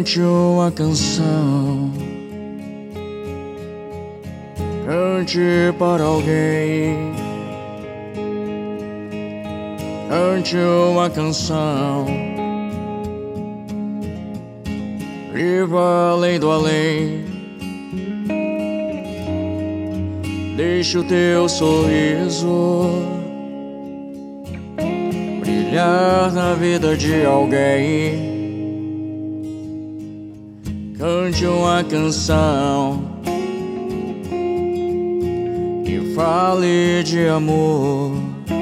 Cante uma canção, cante para alguém. Cante uma canção, viva além do além. Deixa o teu sorriso brilhar na vida de alguém. Cante uma canção que fale de amor,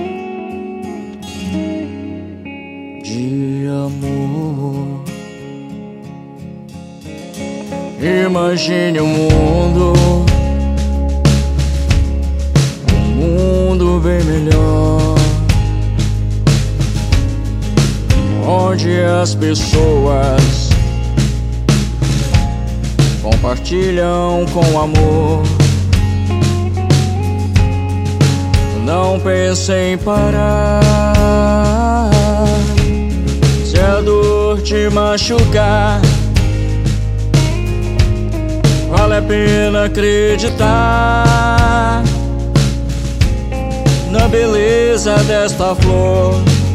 de amor. Imagine um mundo bem melhor, onde as pessoas compartilham com amor. Não pense em parar, se a dor te machucar, vale a pena acreditar na beleza desta flor.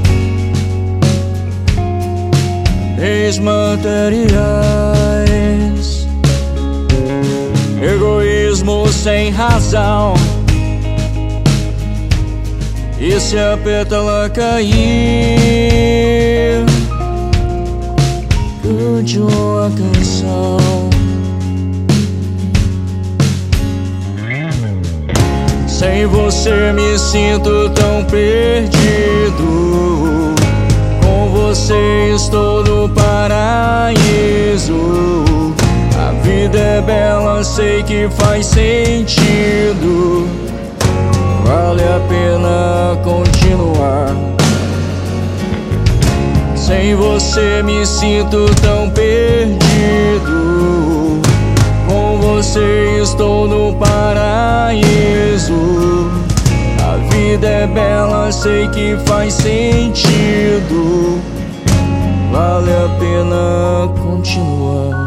Bens materiais, egoísmo sem razão, e se a pétala cair, cante uma canção. Sem você me sinto tão perdido, com você estou no paraíso. A vida é bela, sei que faz sentido, vale a pena continuar. Sem você me sinto tão perdido, com você estou no paraíso. A vida é bela, sei que faz sentido, vale a pena continuar.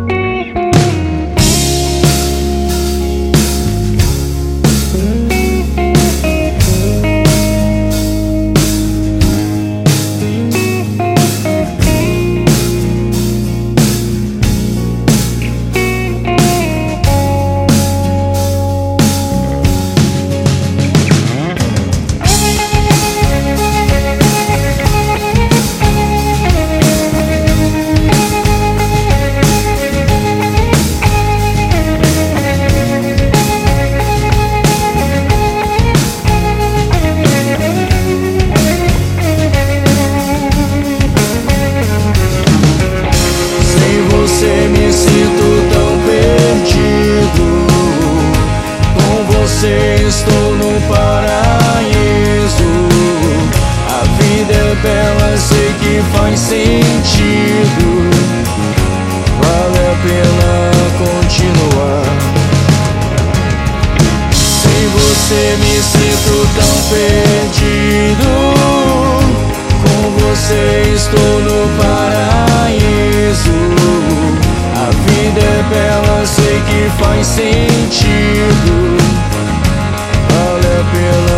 Estou no paraíso. A vida é bela, sei que faz sentido, vale a pena continuar. Sem você me sinto tão perdido, com você estou no paraíso. A vida é bela, sei que faz sentido, vale a pena